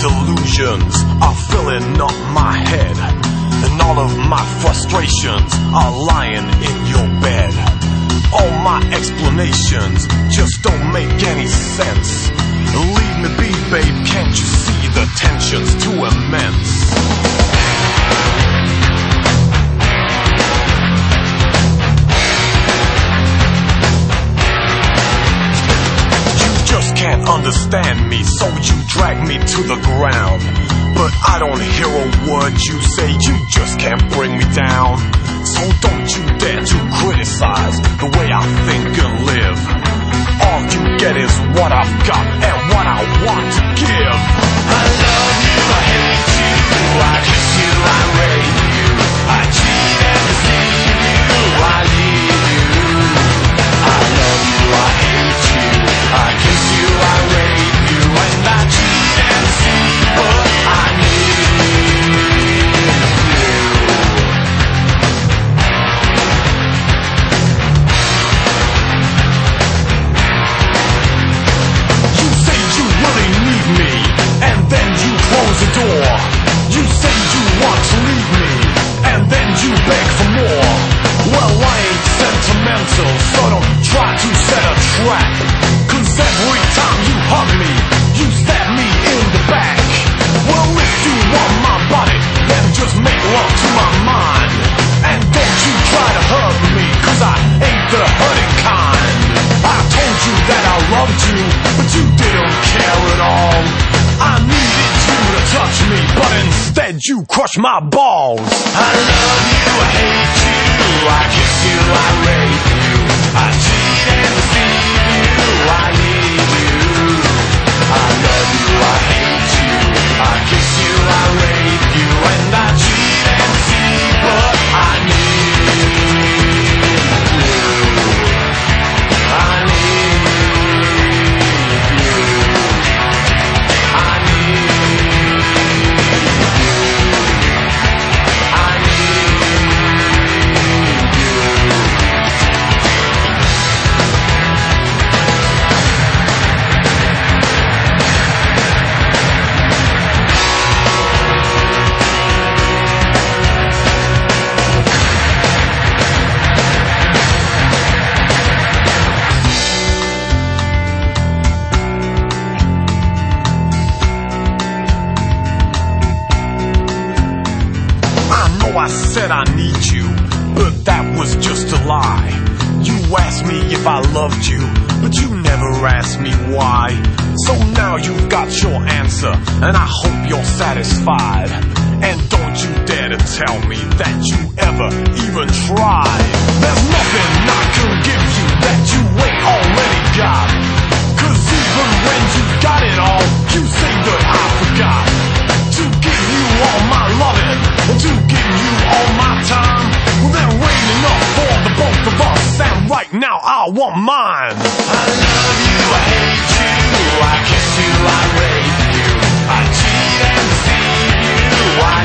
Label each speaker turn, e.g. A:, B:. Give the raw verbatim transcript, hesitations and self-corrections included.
A: disillusions are filling up my head, and all of my frustrations are lying in your bed. All my explanations just don't make any sense. Leave me be, babe, can't you see the tension's too immense? Can't understand me, so you drag me to the ground. But I don't hear a word you say, you just can't bring me down. So don't you dare to criticize the way I think and live. All you get is what I've got and what I want to give. I love you, I hate you, I kiss you, I rape you, I cheat and deceive you, I leave you. I love you, I hate you, I kiss you, I rape you, and I cheat and deceive, but I need you. You say you really need me, and then you close the door. You say you want to leave me, and then you beg for more. Well, I ain't sentimental, so don't try to set a trap. Cause every time you hug me, you stab me in the back. Well, if you want my body, then just make love to my mind. And don't you try to hurt me, cause I ain't the hurting kind. I told you that I loved you, but you didn't care at all. I needed you to touch me, but instead you crushed my balls. I love you, I hate you, I kiss you, I rape you, I cheat and deceive you, I need you. I love you, I hate you, I kiss you, I rape you, and I cheat and deceive, but I need you. I need you. I need I said I need you, but that was just a lie. You asked me if I loved you, but you never asked me why. So now you've got your answer, and I hope you're satisfied. And don't you dare to tell me that you ever even tried. There's nothing I can give you that you ain't already got. Cause even when you got it all, you say that I forgot to give you all my loving, to give you all my time. Well, then ain't enough for the both of us, and right now I want mine. I love you, I hate you, I kiss you, I rape you, I cheat and deceive you, I